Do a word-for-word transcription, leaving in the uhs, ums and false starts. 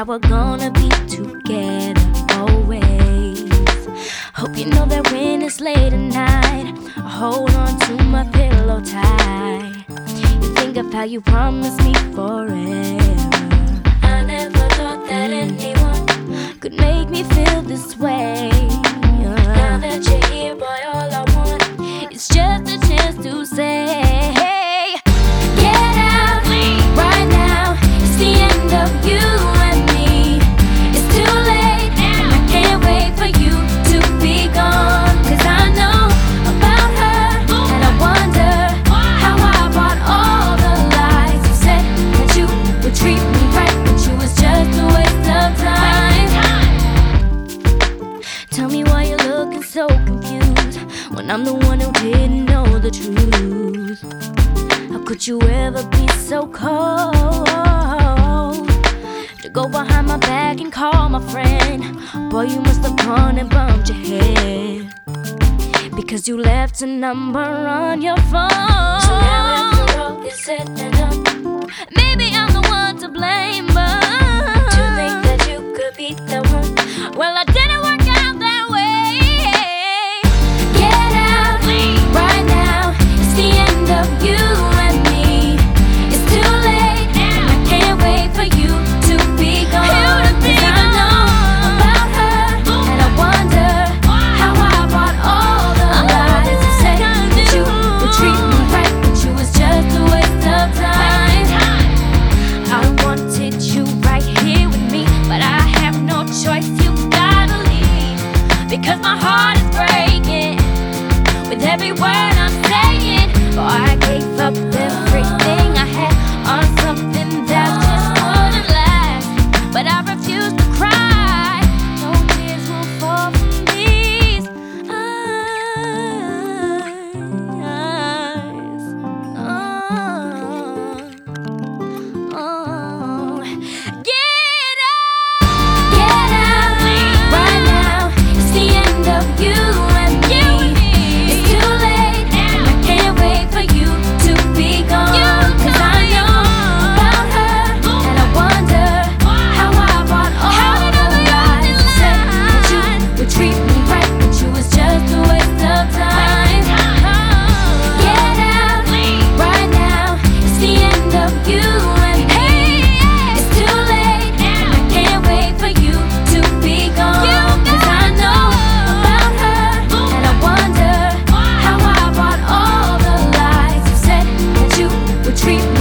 that we're gonna be together always. Hope you know that when it's late at night, I hold on to my pillow tight. You think of how you promised me forever. I never thought that anyone could make me feel this way. Now that you're here, boy, all I want is just a chance to say, get out right now. It's the end of you and me. It's too late, and I can't wait for you to be gone. Cause I know about her, and I wonder how I bought all the lies. You said that you would treat me right, but you was just a waste of time. Tell me why you're looking so confused when I'm the one who didn't know the truth. How could you ever be so cold to go behind my back and call my friend? Boy, you must have gone and bumped your head because you left a number on your phone. So now after all is said and done, maybe I'm the one to blame, but to think that you could be the one, well, I didn't work out that way. Get out right now. It's the end of you and me. It's too late, and I can't wait for you to be gone. Cause I know about her, and I wonder how I bought all the lies. You said that you would treat me right, but you was just a waste of time. I wanted you right here with me, but I have no choice. You gotta leave because my heart is breaking with every word I'm saying. Oh, I gave up everything I had on something that just wouldn't last, but I refuse to cry. No tears will fall from these eyes. Oh, oh. Get out, get out right now. It's the end of you and me. It's too late, and I can't wait for you to be gone. Cause I know about her, and I wonder how I bought all the lies. You said that you would treat me right, but you was just a waste of time. Get out right now. It's the end of you and me. It's too late, and I can't wait for you to be gone. Cause I know about her, and I wonder how I bought all the lies. You said that you would treat me